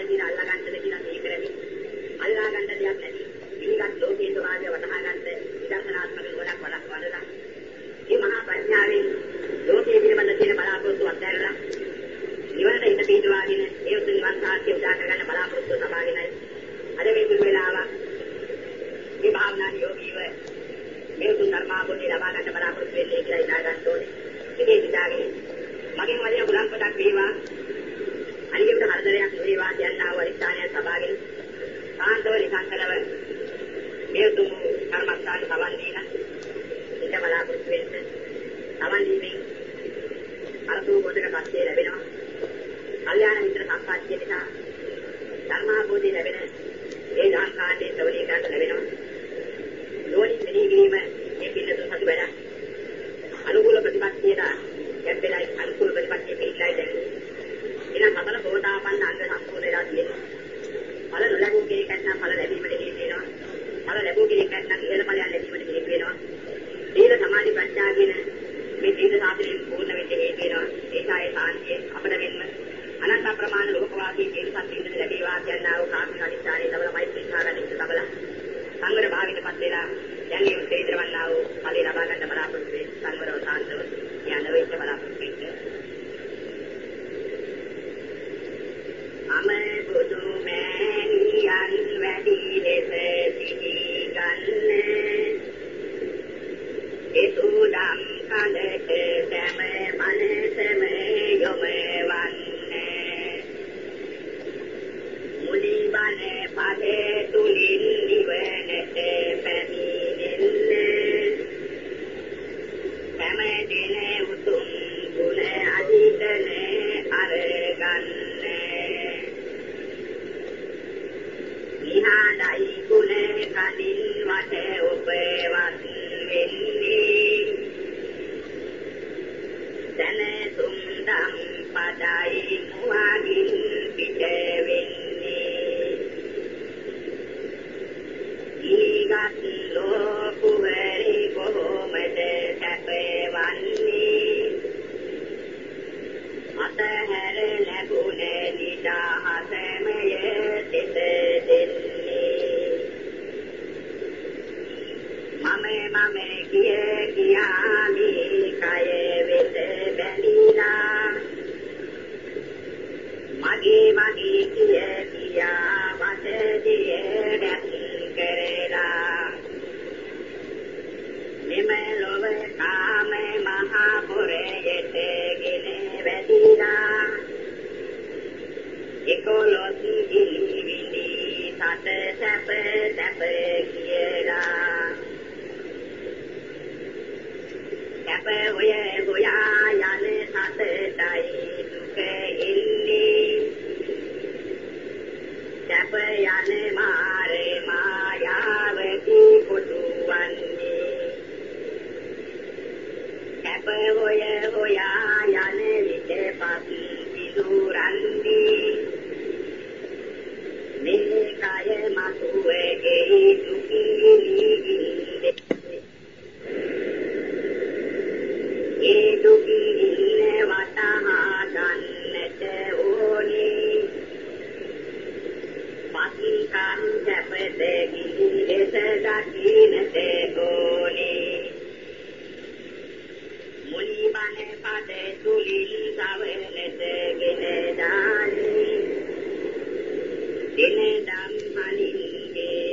කියලා අල්ලගන්නද කියලා මේ කරන්නේ. අල්ලා ගන්න දෙයක් නැති. ඉනිකත් ලෝකයේ ස්වභාවය වටහා ගන්න විදර්ශනාත්මක ගොඩක් වඩලා. මේ මහා ප්‍රඥාවෙන් ලෝකයේ පිළිබඳ තියෙන බලාපොරොත්තු අත්හැරලා නිවනට හිත පිහිටවාගෙන ඒ උතුම් නිවන් සාක්ෂිය උදා කරගන්න බලාපොරොත්තු සබාගෙනයි අද මේ දුර වේලාවක් මේ භාවනා යෝගීව මේ උතුම් ධර්මාභෝධය ලබා ගන්න බලාපොරොත්තු වෙන්නේ කියලා ඉඳා ගන්න ඕනේ. ඉතින් ඉඳාගෙන මගෙන් වලිය බුලන් කොටක් වේවා අනිකට හතරයක් වේවා කියනවා වරිස්ථානය සබාගෙන සාන්තව නිකන්කලව මේ උතුම් කර්මස්ථාන සවන් දීලා ඉඳ බලාපොරොත්තු වෙන්න සවන් දීමෙන් අරතු කොටක පස්සේ ලැබෙනවා. කල්යාණ මිත්‍ර සම්පත්තිය නිසා ධර්මාභෝධය ලැබෙන ඒ ධාන්කාණ්ඩේ ශ්‍රවණය කරන්න ලැබෙනවා. ලෝණි මෙහි වීම මේ පිළිතුරු සතු වැඩ. අනුකූල ප්‍රතිපත්තියට යැපෙලයි අනුකූල ප්‍රතිපත්තිය පිළිලයි දැන්. එනම් අපල සෝතාපන්න අංග සම්පූර්ණ වෙලා තියෙනවා. ඵල නොලැබූ කෙනෙක් නැත්නම් ඵල ලැබීමට හේතු වෙනවා. ඵල ලැබූ කෙනෙක් නැත්නම් ඉහළ ඵලයන් ලැබීමට හේතු වෙනවා. සීල සමාධි ප්‍රඥා කියන මේ සීල සාධනෙ පූර්ණ වෙන්න හේතු වෙනවා. ඒකයි සාන්තිය අපිට වෙන්න අනන්ත ප්‍රමාණ ලෝකවාසී සියලු සත්ත්වයන් ලැබේවා කියනා වූ කාර්මික අනිස්ථානයේ තවල මෛත්‍රී කාරණික තබල සංවර භාවයටපත් වෙලා දැන් මේ උත්තරීතරවන්නා වූ ඵලය ලබා ගන්න බලාපොරොත්තු වේ සංවරව සාන්තව යන වෙච්ච බලාපොරොත්තු වෙන්න. අමේ බුදු මෑණියන් වැඩි ලෙස සිහි ගන්නේ ඒ සූදාම් කලක සෑම මනසම යොමවන්නේ මුලිබන පදේ තුලින් නිවනට පැමිණෙන්නේ සෑම දින උතුම් ගුණ අධිතන අරගන්නේ නිහඬයි ගුණ කලින් වට උපවත් වෙන්නේ දැනතුම් දම් පදයි මුවගින් පිට වෙන්නේ ඊගත් ලෝකුවරි කොහොමද සැපවන්නේ අතහැර ලැබුණ නිදහසමය සිත දෙන්නේ මම කියා මේ කය වෙත බැඳිලා මගේ කියා වටදිය දැක් කරලා මෙම ලොව කාම මහා පුරයට ගෙන වැදිලා එකොලොස් ඉලිවිලි සත සැප කියලා සැප හොයා යන සතටයි දුක එන්නේ සැප යන මාරේ මායාවකි කොටුවන්නේ සැප හොයා යන විට පස් පිදුරන්නේ මේ කය මතුවේගේ දුකිනින්නේ ඒ දුකිනින්නේ වටහා ගන්නට ඕනේ පස්කම් සැපද කිලිස දකින්නට ඕනේ මුලිබන පද තුලින් සවනට ගෙන දාන්නේ දින ධම්මනින්ගේ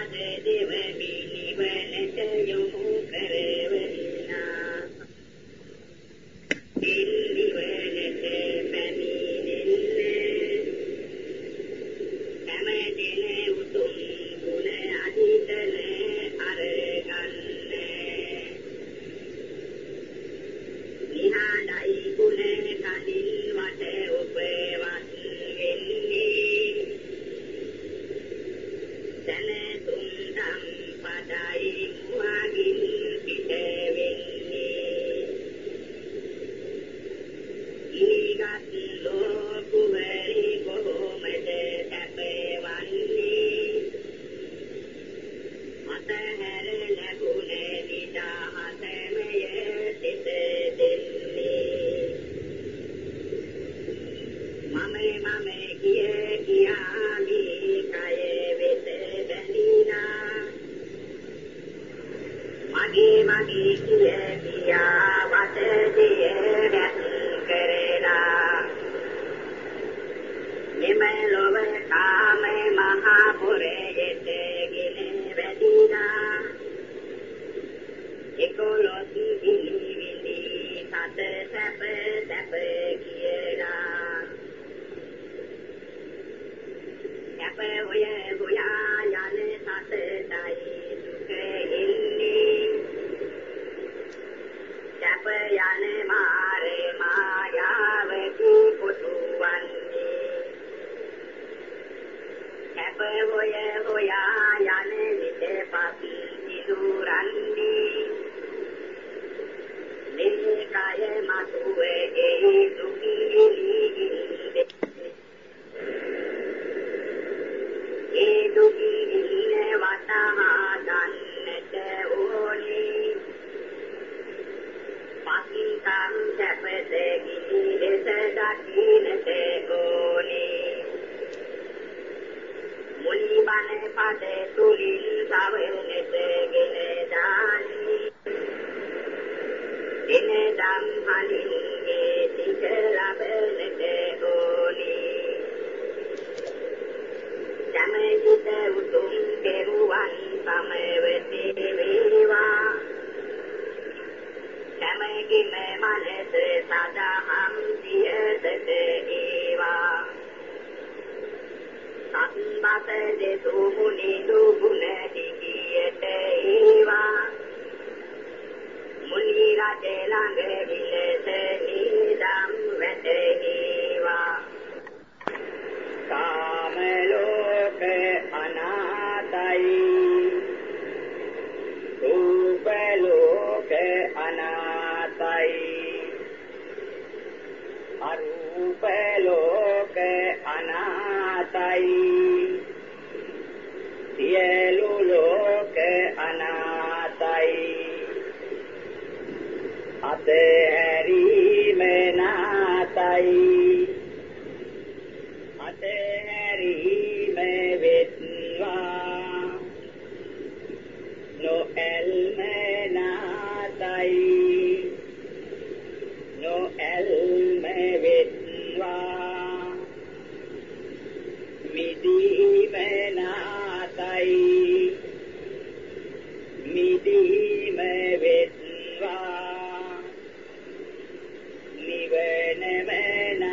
නිවනම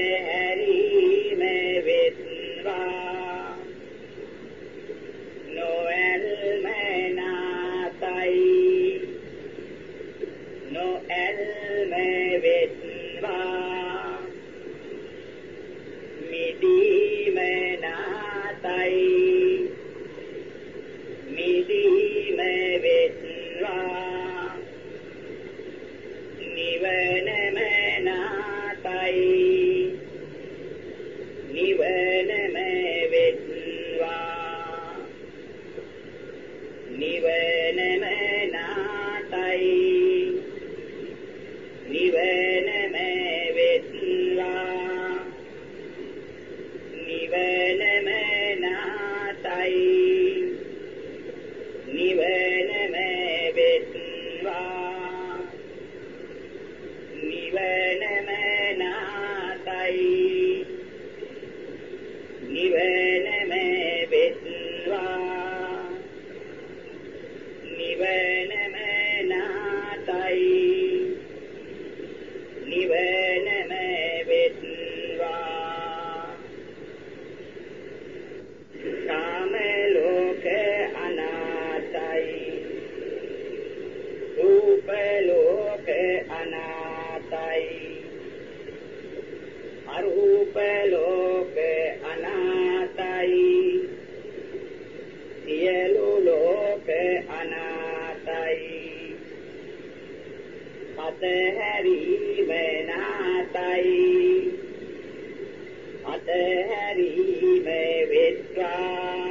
හැරීම වෙත්වා නොඇල්ම නාතයි නොඇල්ම වෙත්වා මිදීම නාතයි මිදීම වෙත්වා නිවනම නාතයි නිවනම වෙත්වා නිවනම නාතයි නිවනම වෙත්වා නිවනම නාතයි නිවනම වෙත්වා නිවනම නාතයි නිවනම වෙත්වා නිවනම නාතයි නිවනම වෙත්වා කාම ලෝක අනාතයි රූප ලෝක අනාතයි අරූප ලෝක අනාතයි සියලු ලෝක අනාතයි අතහැරීම නාතයි අතහැරීම වෙත්වා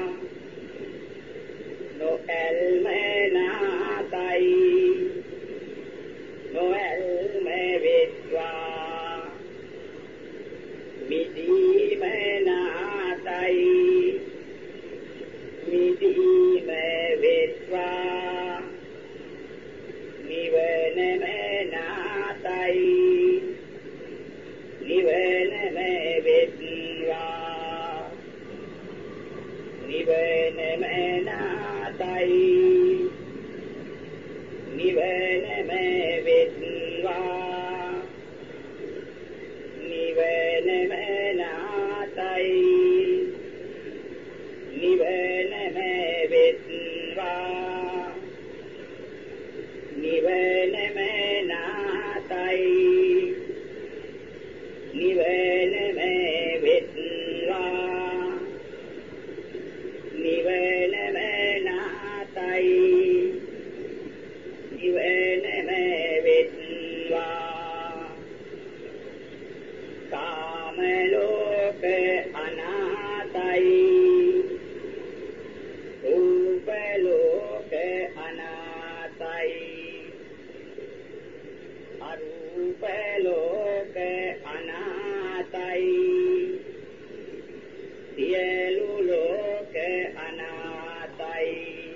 නොඇල්ම නාතයි නොඇල්ම වෙත්වා මිදීම නාතයි මිදීම වෙත්වා නිවනම නාතයි නිවනම වෙත්වා නිවනම නාතයි නිවනම වෙත්වා නිවනම නාතයි නිවනම වෙත්වා නිවනම නාතයි නිවනම වෙත්වා නිවනම නාතයි නිවනම වෙත්වා කාම ලෝක අනාතයි රූප ලෝක අනාතයි අරූප ලෝක අනාතයි සියලු ලෝක අනාතයි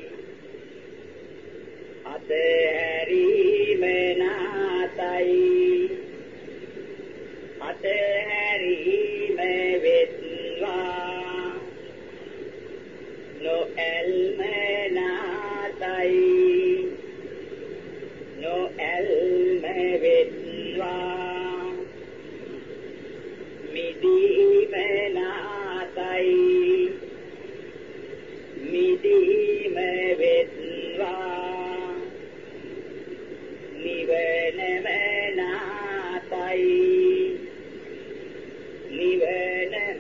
අතහැරීම නාතයි අතහැරීම වෙත්වා නොඇල්ම නාතයි නොඇල්ම වෙත්වා මිදීම නාතයි මිදීම වෙත්වා නිවනම නාතයි නිවනම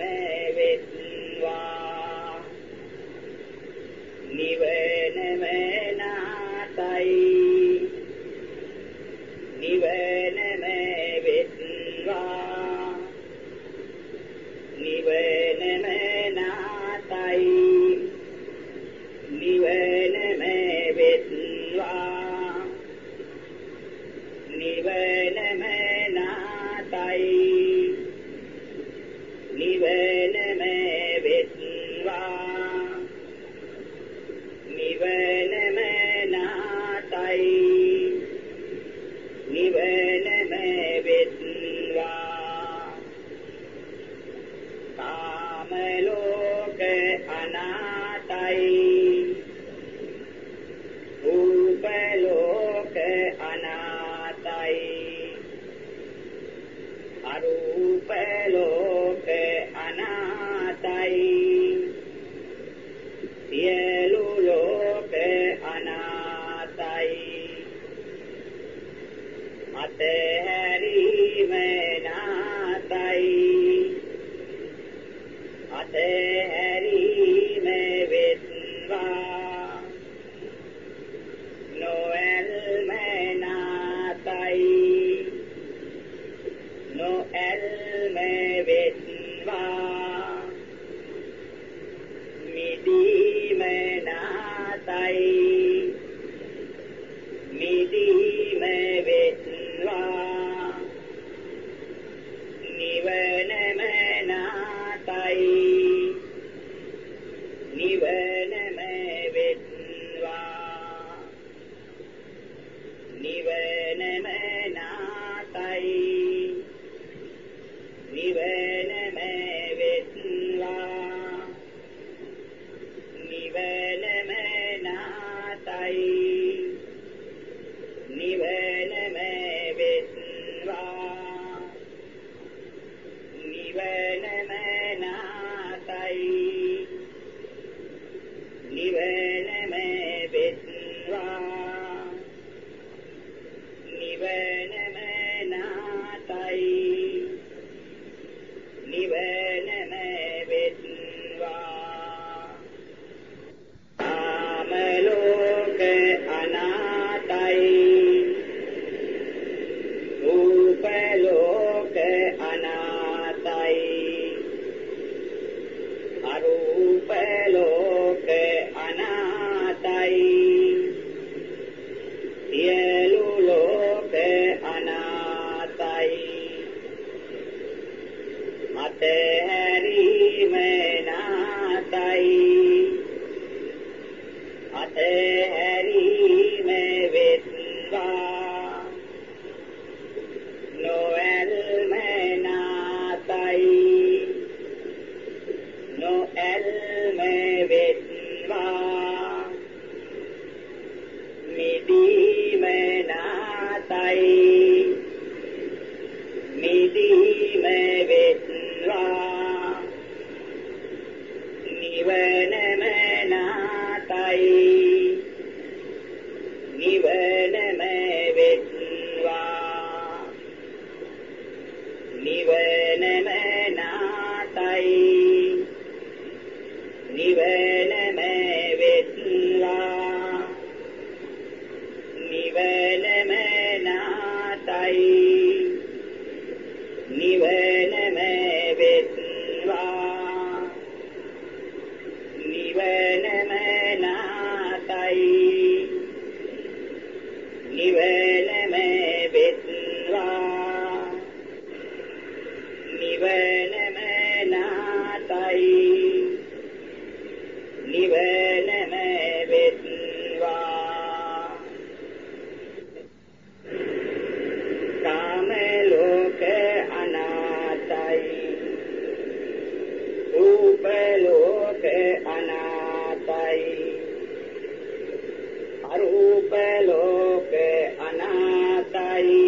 වෙත්වා නිවනම නාතයි නිවනම වෙත්වා නිවනම නාතයි නිවනම නාතයි අතහැරීම වෙත්වා නොඇල්ම නාතයි නොඇල්ම වෙත්වා මිදීම නාතයි මිදීම වෙත්වා නිවනම නාතයි නිවනම වෙත්වා නිවනම නාතයි නිවනම වෙත්වා නිවනම නාතයි නිවනම වෙත්වා නිවනම නාතයි නිවනම වෙත්වා නිවනම නාතයි නිවනම වෙත්වා කාම ලෝක අනාතයි රූප ලෝක අනාතයි අරූප ලෝක අනාතයි සියලු ලෝක අනාතයි අතහැරීම නාතයි අතහැරීම වෙත්වා නොඇල්ම නාතයි නොඇල්ම වෙත්වා මිදීම නාතයි මිදීම වෙත්වා නිවනම නාතයි නිවනම වෙත්වා නිවනම නාතයි නිවනම වෙත්වා නිවනම නාතයි නිවනම වෙත්වා නිවනම නාතයි නිවනම වෙත්වා නිවනම නාතයි නිවනම වෙත්වා කාම ලෝක අනාතයි රූප ලෝක අනාතයි අරූප ලෝක අනාතයි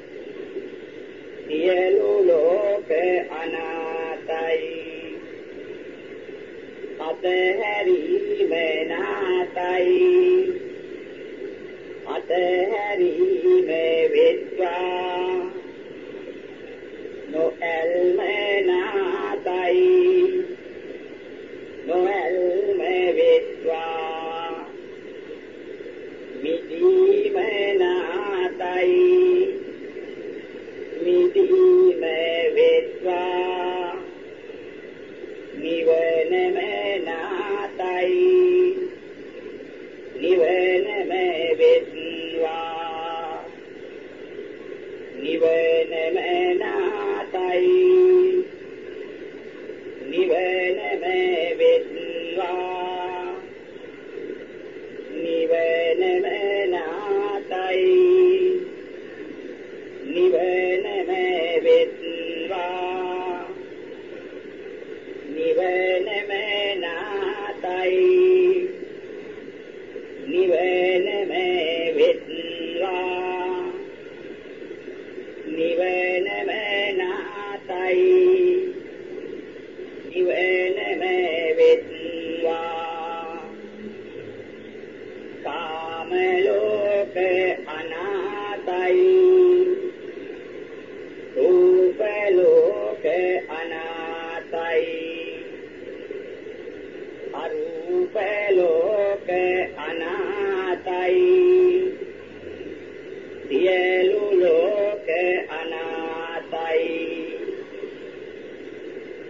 සියලු ලෝක අනාතයි අතහැරීම නාතයි අතහැරීම වෙත්වා නොඇල්ම නාතයි නොඇල්ම වෙත්වා මිදීම නාතයි මිදීම වෙත්වා නිවනම නාතයි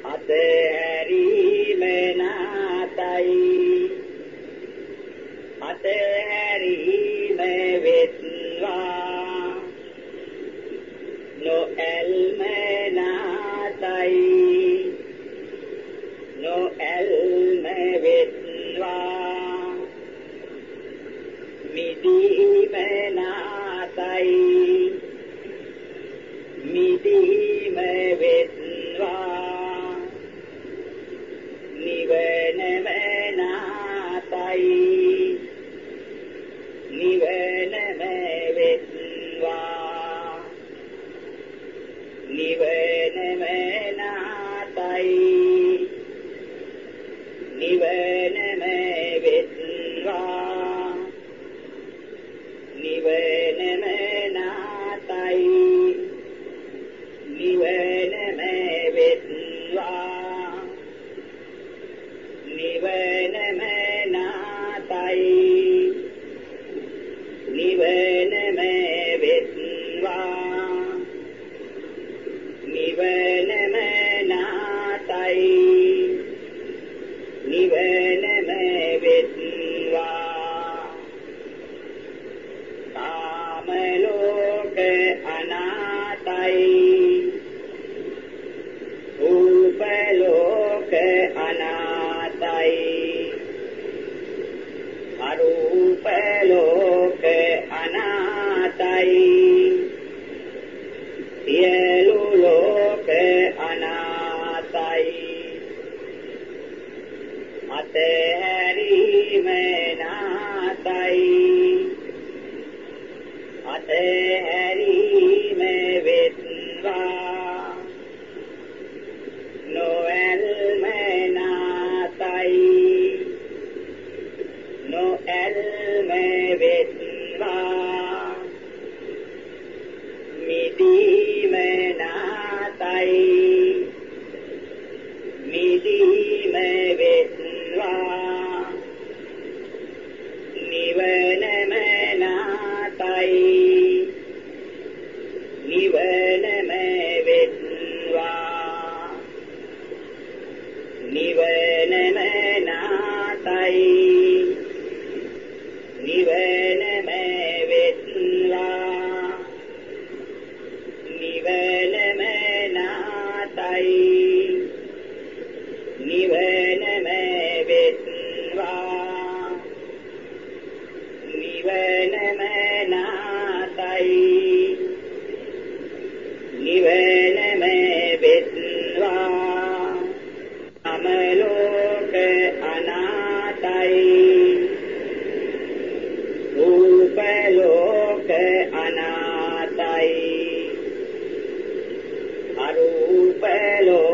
අතහැරීම නාතයි අතහැරීම වෙත්වා නොඇල්ම නාතයි නොඇල්ම වෙත්වා මිදීම නාතයි මිදීම වෙත්වා නිවනම නාතයි නිවනම වෙත්වා නිවනම නාතයි නිවනම වෙත්වා නිවනම නාතයි නිවනම වෙත්වා නිවනම නාතයි නිවනම වෙත්වා නිවනම නාතයි නිවනම වෙත්වා කාම ලෝක අනාතයි රූප ලෝක අනාතයි අරූප ලෝක අනාතයි සියලු ලෝක අනාතයි අතහැරීම නාතයි අතහැරීම වෙත්වා නොඇල්ම නාතයි නොඇල්ම වෙත්වා මිදීම නාතයි මිදීම වෙත්වා නිවනම නාතයි නිවනම වෙත්වා නිවනම නාතයි නිවනම වෙත්වා නිවනම නාතයි නිවනම වෙත්වා නිවනම නාතයි නිවනම වෙත්වා අමලෝක අනාතයි රූප ලෝක අනාතයි අරූප ලෝක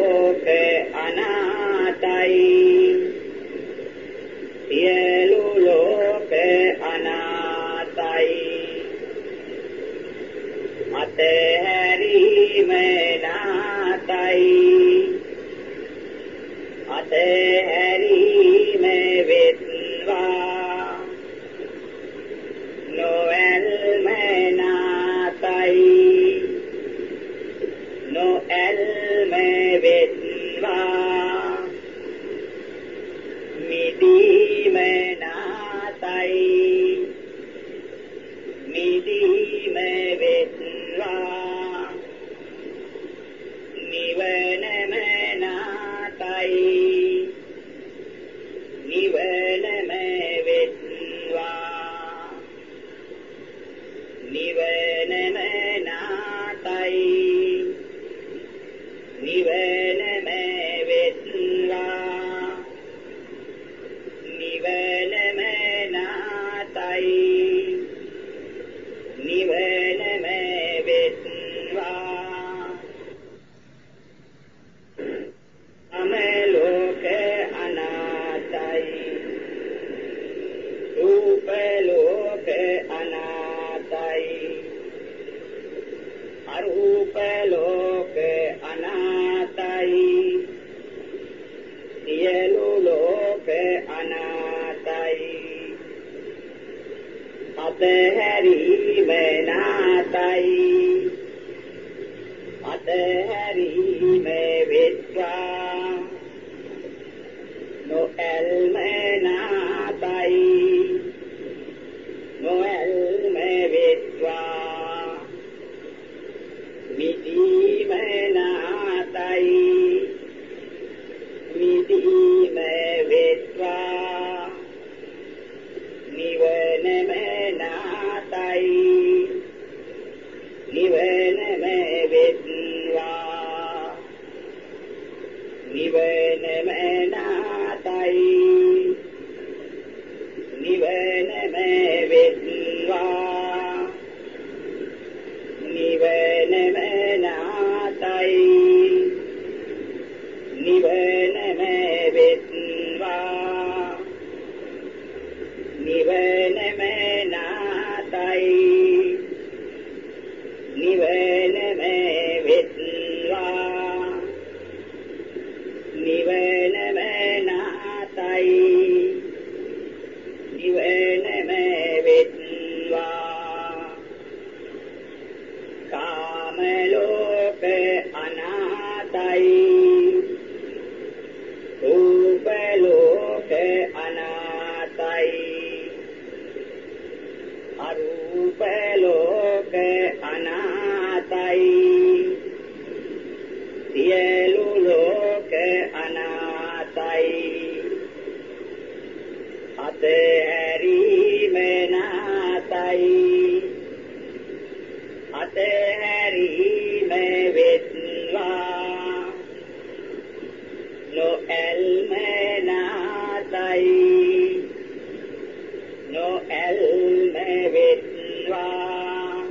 නිවනම නාතයි නිවනම වෙත්වා නිවනම නාතයි නිවනම වෙත්වා නිවනම නාතයි නිවනම වෙත්වා නිවනම නාතයි නිවනම වෙත්වා කාම ලෝක අනාතයි රූප ලෝක අනාතයි අරූප ලෝක අනාතයි සියලු ලෝක අනාතයි අතහැරීම නාතයි අතහැරීම වෙත්වා නොඇල්ම නාතයි නොඇල්ම වෙත්වා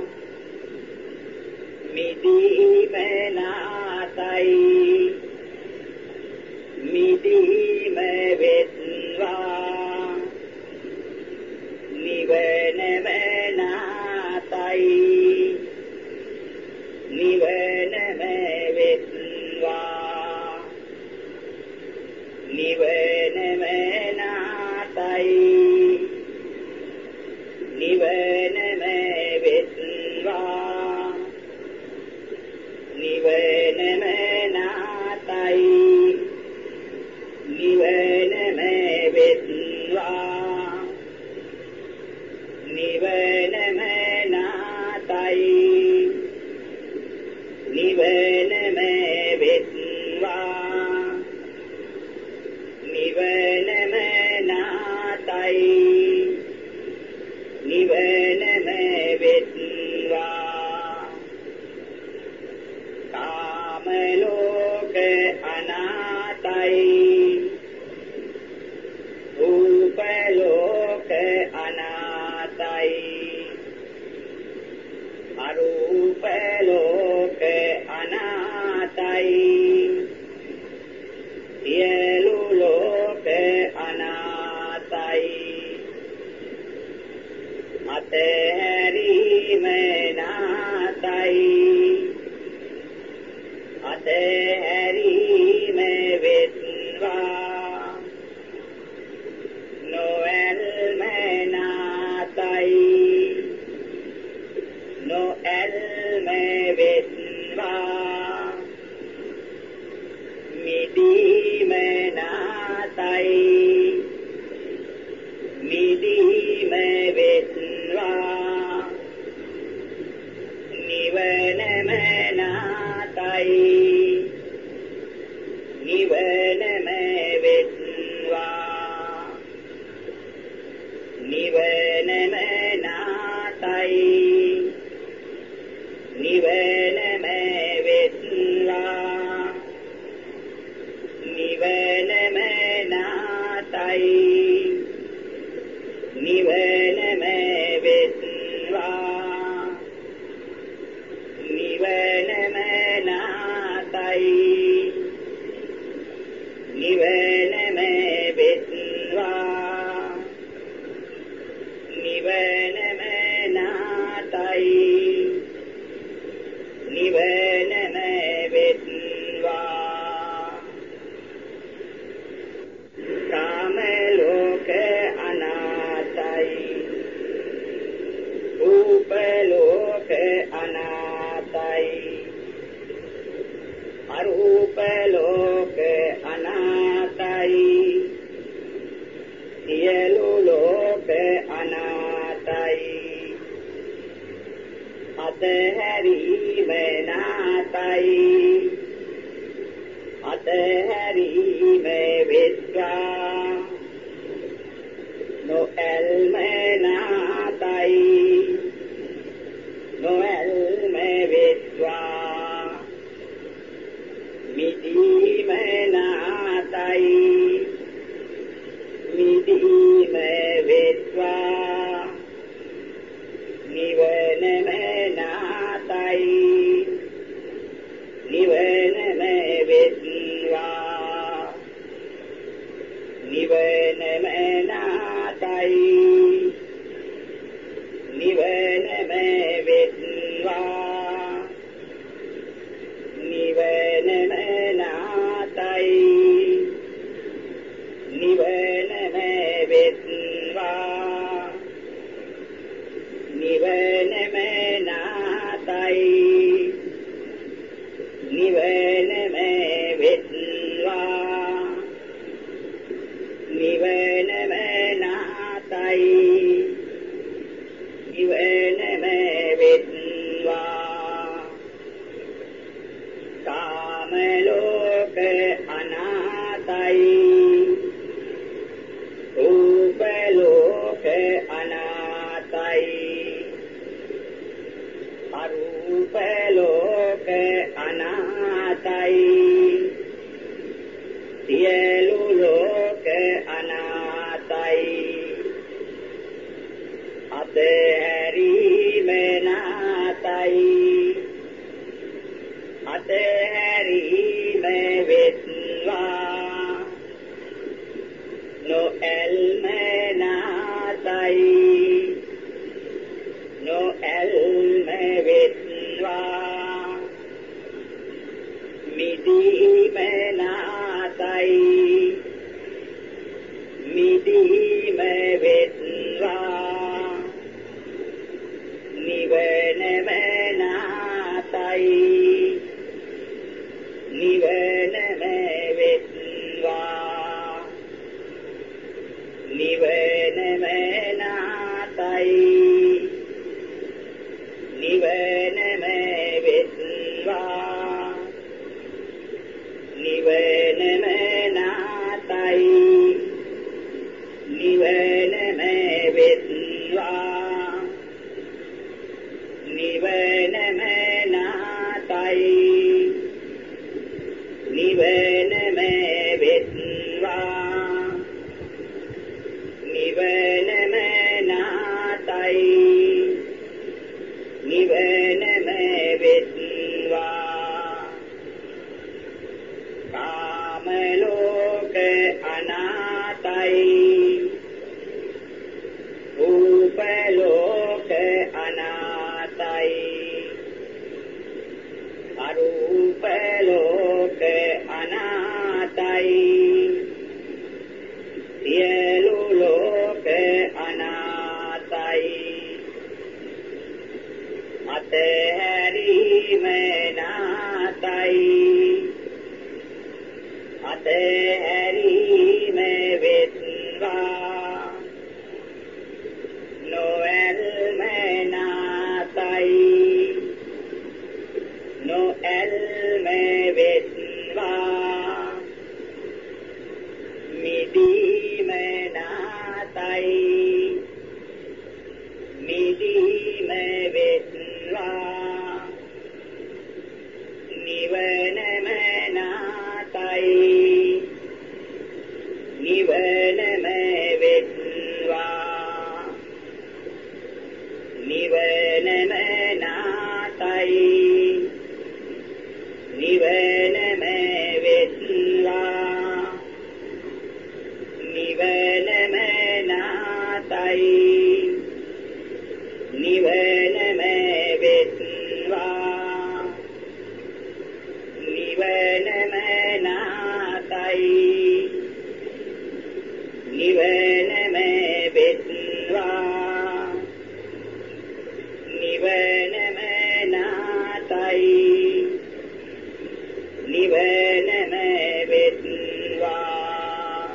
මිදීම නාතයි මිදීම වෙත්වා නිවනම නාතයි නිවනම වෙත්වා නිවනම නාතයි නිවනම වෙත්වා නිවනම නාතයි නිවනම වෙත්වා නිවනම නාතයි නිවනම වෙත්වා නිවනම නාතයි නිවනම වෙත්වා කාම ලෝක අනාතයි රූප ලෝක අනාතයි අරූප ලෝක අනාතයි සියලු ලෝක අනාතයි අතහැරීම නාතයි අතහැරීම වෙත්වා නොඇල්ම නාතයි නොඇල්ම වෙත්වා මිදීම නාතයි මිදීම වෙත්වා නිවනම නාතයි නිවනම වෙත්වා නිවනම නාතයි නිවනම වෙත්වා නිවනම නාතයි නිවනම වෙත්වා නිවනම නාතයි නිවනම වෙත්වා නිවනම නාතයි නිවනම වෙත්වා කාම ලෝක අනාතයි රූප ලෝක අනාතයි අරූප ලෝක අනාතයි සියලු ලෝක අනාතයි අතහැරීම නාතයි අතහැරීම වෙත්වා නොඇල්ම නාතයි නොඇල්ම වෙත්වා මිදීම නාතයි නිවනම නාතයි නිවනම වෙත්වා නිවනම නාතයි නිවනම වෙත්වා නිවනම නාතයි නිවනම වෙත්වා කාම ලෝක අනාතයි රූප ලෝක අනාතයි අරූප ලෝක අනාතයි සියලු ලෝක අනාතයි අතහැරීම නාතයි අතහැරීම වෙත්වා නොඇල්ම නාතයි නොඇල්ම වෙත්වා මිදීම නාතයි මිදීම වෙත්වා නිවනම නාතයි නිවනම වෙත්වා නිවනම නාතයි නිවනම වෙත්වා නිවනම නාතයි නිවනම වෙත්වා නිවනම නාතයි නිවනම වෙත්වා නිවනම නාතයි නිවනම වෙත්වා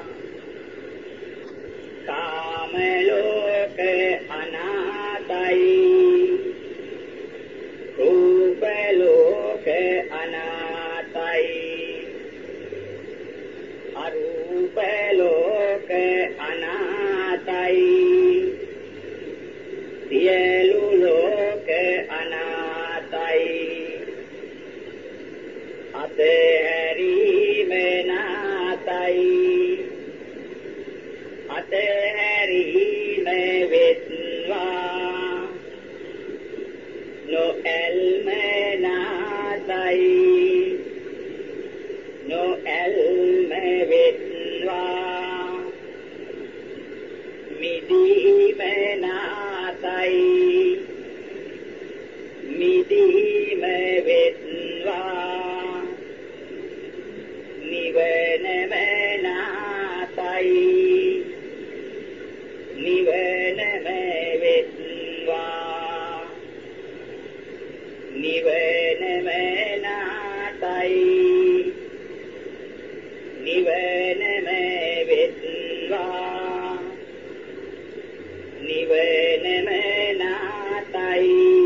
කාම ලෝක අනාතයි රූප ලෝක අනාතයි අරූප ලෝක අනාතයි සියලු ලෝක අනාතයි අතහැරීම නාතයි අතහැරීම වෙත්වා නොඇල්ම නාතයි නොඇල්ම වෙත්වා මිදීම නාතයි මිදීම වෙත්වා නිවනම නාතයි නිවනම වෙත්වා නිවනම නාතයි නිවනම වෙත්වා නිවනම නාතයි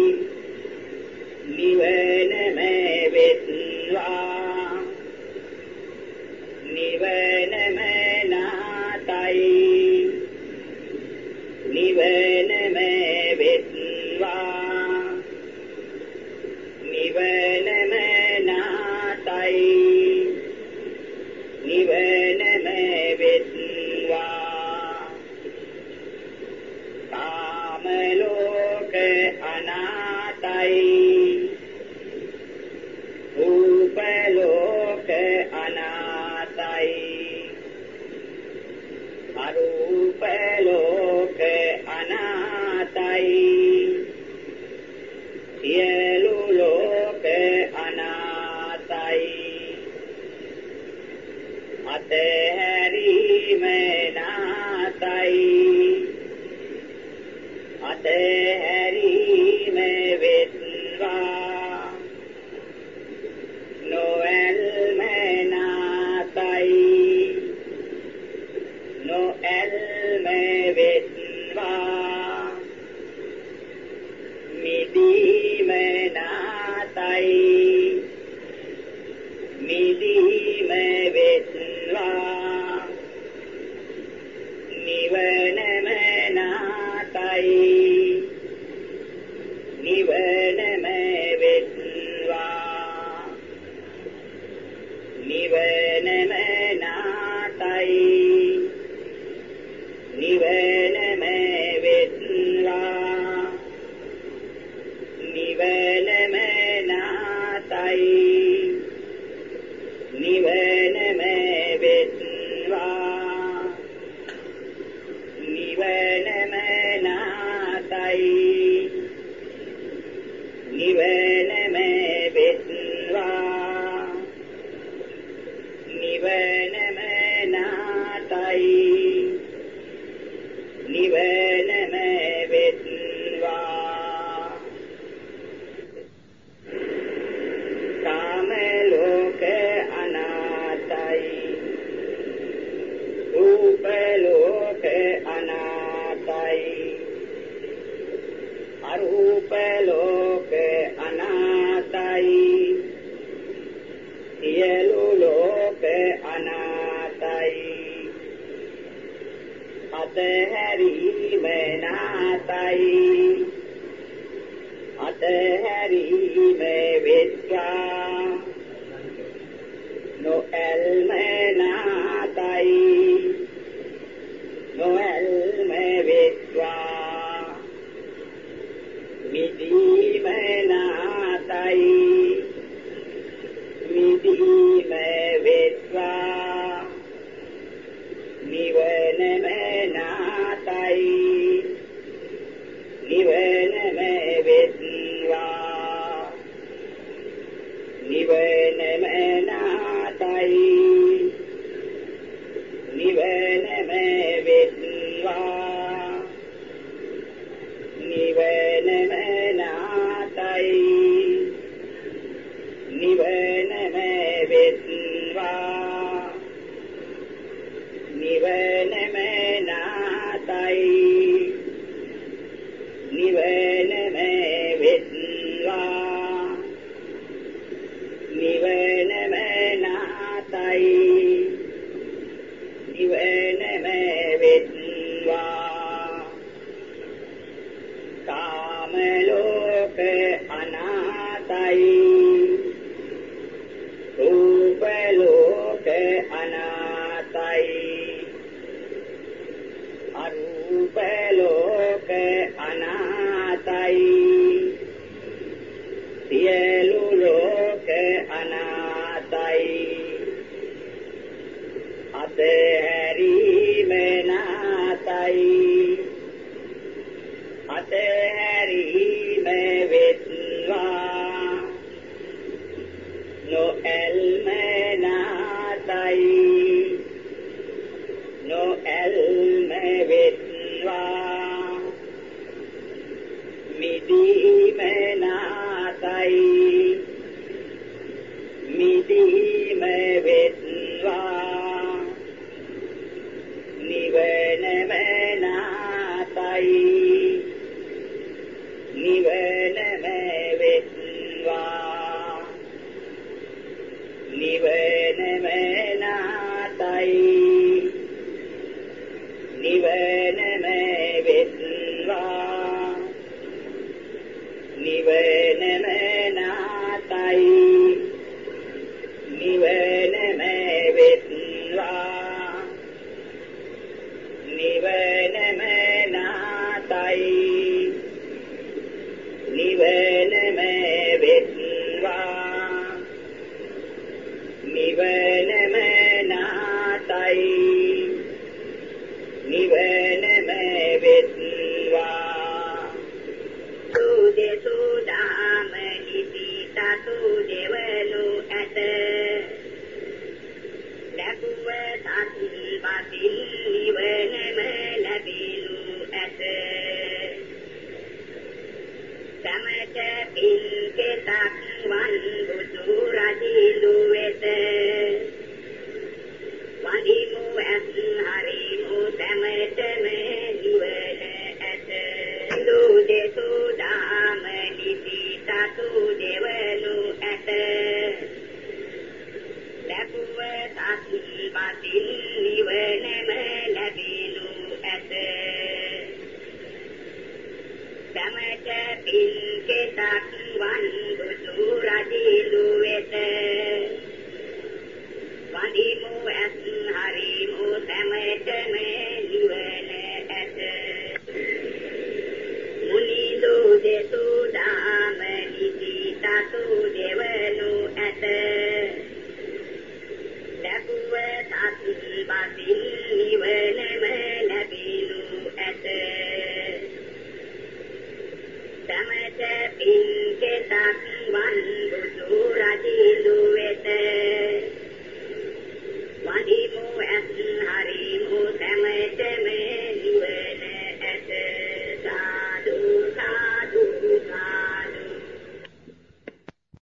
නිවනම වෙත්වා නිවනම නාතයි නිවනම වෙත්වා නිවනම නාතයි නිවනම වෙත්වා කාම ලෝක අනාතයි රූප ලෝක අනාතයි අරූප ලෝක අනාතයි සියලු ලෝක අනාතයි අතහැරීම නාතයි අතහැරීම වෙත්වා නොඇල්ම නාතයි නොඇල්ම වෙත්වා මිදීම නාතයි මිදීම නිවනම වෙත්වා කාම ලෝක අනාතයි රූප ලෝක අනාතයි අරූප ලෝක අනාතයි සියලු ලෝක අනාතයි අතහැරීම නාතයි අතහැරීම වෙත්වා නොඇල්ම නාතයි නොඇල්ම වෙත්වා මිදීම නාතයි මිදීම වෙත්වා නිවනම නාතයි නිවනම වෙත්වා නිවනම නාතයි නිවනම වෙත්වා නිවනම නාතයි නිවනම වෙත්වා නිවනම නාතයි නිවනම වෙත්වා නිවනම නාතයි නිවනම වෙත්වා කාම ලෝක අනාතයි රූප ලෝක අනාතයි අරූප ලෝක අනාතයි සියලු ලෝක අනාතයි අතහැරීම නාතයි අතහැරීම වෙත්වා නොඇල්ම නාතයි නොඇල්ම වෙත්වා මිදීම නාතයි මිදීම වෙත්වා නිවනම නාතයි නිවනම වෙත්වා නිවනම නාතයි නිවනම වෙත්වා නිවනම නාතයි නිවනම වෙත්වා නිවනම නාතයි නිවනම වෙත්වා නිවනම නාතයි නිවනම වෙත්වා සුදේසුදාම ඉතිතතු දෙවනු ඇත ලැබුව සත්වතින් නිවනම ලැබෙනු ඇත සමත පින්කෙතක් වන් බුදු රජිලු වෙත